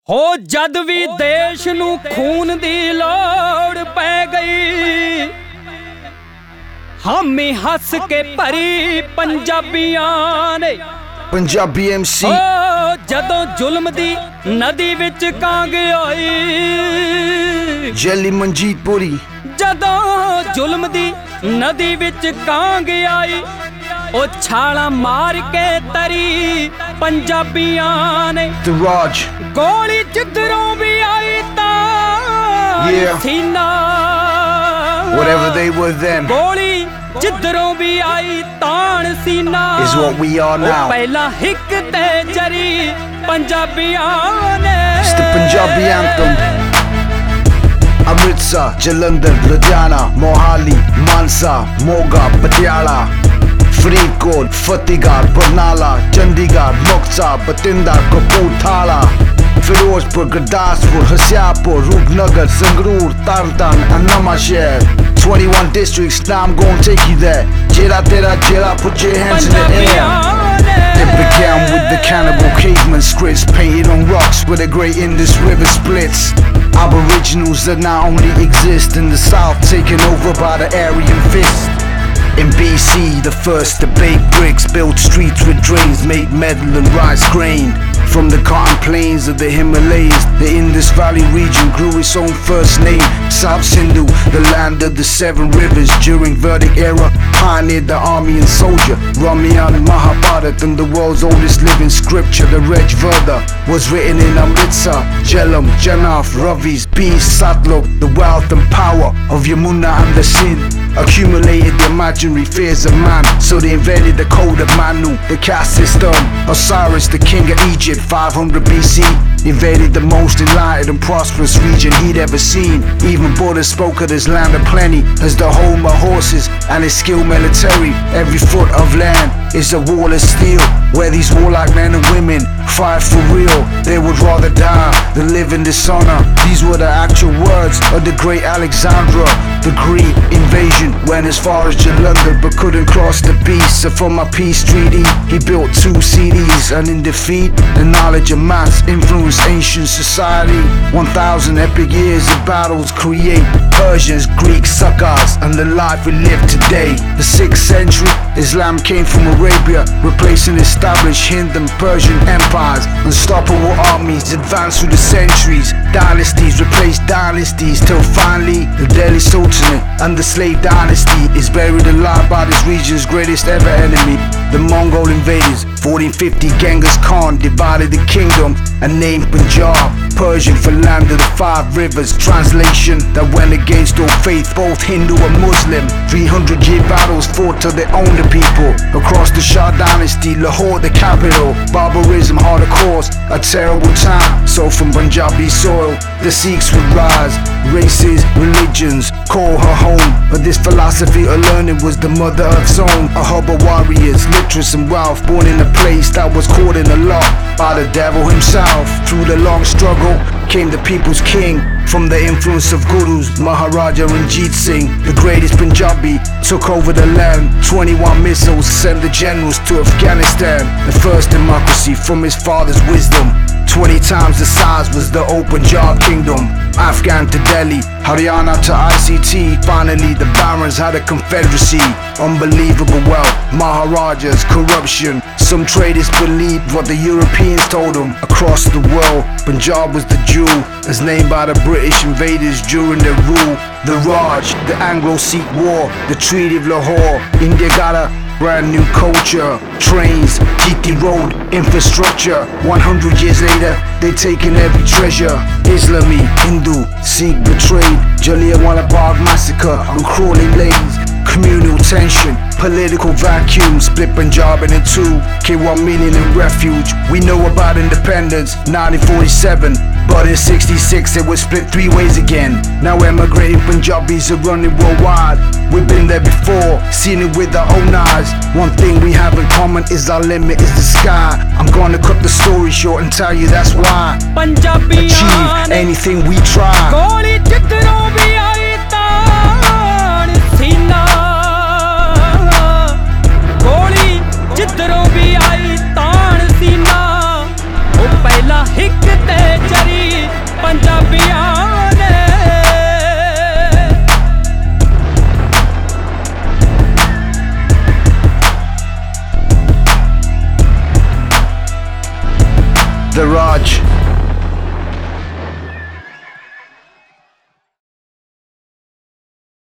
हो जद भी देश नू खून दी लोड़ पै गई, हामी हस के भरी पंजाबियां ने। पंजाबी MC जदों जुल्म दी नदी विच कांग आई, जैली मंजीत पुरी। जदों जुल्म दी नदी विच कांग आई, ओ छाला मार के तरी पंजाबियां ने। The Raj गोली जिधरों भी आई तां सीना, whatever they were then गोली जिधरों भी आई तान सीना is what we are now. पहला हिक ते जरी पंजाबियां ने। It's the Punjabi anthem. Amritsar, Jalandhar, Ludhiana, Mohali, Mansa, Moga, Patiala, Faridkot, Fatehgarh, Barnala, Chandigarh, Muktsar, Bathinda, Kapurthala, Firozpur, Gurdaspur, Hoshiarpur, Rupnagar, Sangrur, Tarntaran and Namasher. 21 districts, now I'm gonna take you there. Jera tera jera, put your hands in the air. It began with the cannibal caveman scripts painted on rocks where the great Indus River splits. Aboriginals that now only exist in the south, taken over by the Aryan fist. In BC, the first to bake bricks, built streets with drains, made metal and rice grain. From the cotton plains of the Himalayas, the Indus Valley region grew its own first name. South Sindhu, the land of the seven rivers, during Vedic era, pioneered the army and soldier. Ramayana, Mahabharata, and the world's oldest living scripture, the Rig Veda, was written in Amritsar, Jhelum, Janav, Ravis, Beast, Satluj. The wealth and power of Yamuna and the Sindh accumulated the imaginary fears of man, so they invented the code of Manu, the caste system. Osiris, the king of Egypt, 500 BC, invaded the most enlightened and prosperous region he'd ever seen. Even Buddha spoke of this land of plenty as the home of horses and his skilled military. Every foot of land is a wall of steel, where these warlike men and women fight for real. They would rather die than live in dishonor. These were the actual words of the great Alexandra. The Greek invasion went as far as Jalandhar but couldn't cross the beast. So for my peace treaty, he built 2 CDs, and in defeat, the knowledge of maths influenced ancient society. 1,000 epic years of battles create Persians, Greeks, Saqqas, and the life we live today. The 6th century, Islam came from Arabia, replacing established Hind and Persian empires. Unstoppable armies advanced through the centuries. Dynasties replaced dynasties, till finally the Delhi Sultanate and the slave dynasty is buried alive by this region's greatest ever enemy, the Mongol invaders. 1450, Genghis Khan divided the kingdom and named Punjab Persian for land of the 5 rivers. Translation that went against all faith, both Hindu and Muslim. 300-year battles fought till they owned the people. Across the Shah dynasty, Lahore the capital. Barbarism hard a course, a terrible time. So from Punjabi soil, the Sikhs would rise. Races, religions, call her home. But this philosophy of learning was the mother of zone. A hub of warriors, literacy and wealth, born in a place that was caught in a lot by the devil himself. Through the long struggle came the people's king. From the influence of gurus, Maharaja Ranjit Singh, the greatest Punjabi, took over the land. 21 missiles sent the generals to Afghanistan. The first democracy from his father's wisdom. 20 times the size was the old Punjab kingdom. Afghan to Delhi, Haryana to ICT. Finally the barons had a confederacy. Unbelievable wealth, Maharajas, corruption. Some traders believed what the Europeans told them. Across the world, Punjab was the jewel, as named by the British invaders during their rule. The Raj, the Anglo-Sikh War, the Treaty of Lahore. India got a brand new culture, trains, GT road, infrastructure. 100 years later, they taken every treasure. Islami, Hindu, Sikh betrayed. Jallianwala Bagh massacre on crawling lanes. Communal tension, political vacuum, split Punjab into 2. K1 million in refuge. We know about independence, 1947. But in 66 it was split 3 ways again. Now emigrating Punjabis are running worldwide. We've been there before, seen it with our own eyes. One thing we have in common is our limit is the sky. I'm gonna cut the story short and tell you that's why. Achieve anything we try. जिधरों भी आई तान सीना, वो पहला हिक ते चरी the Raj.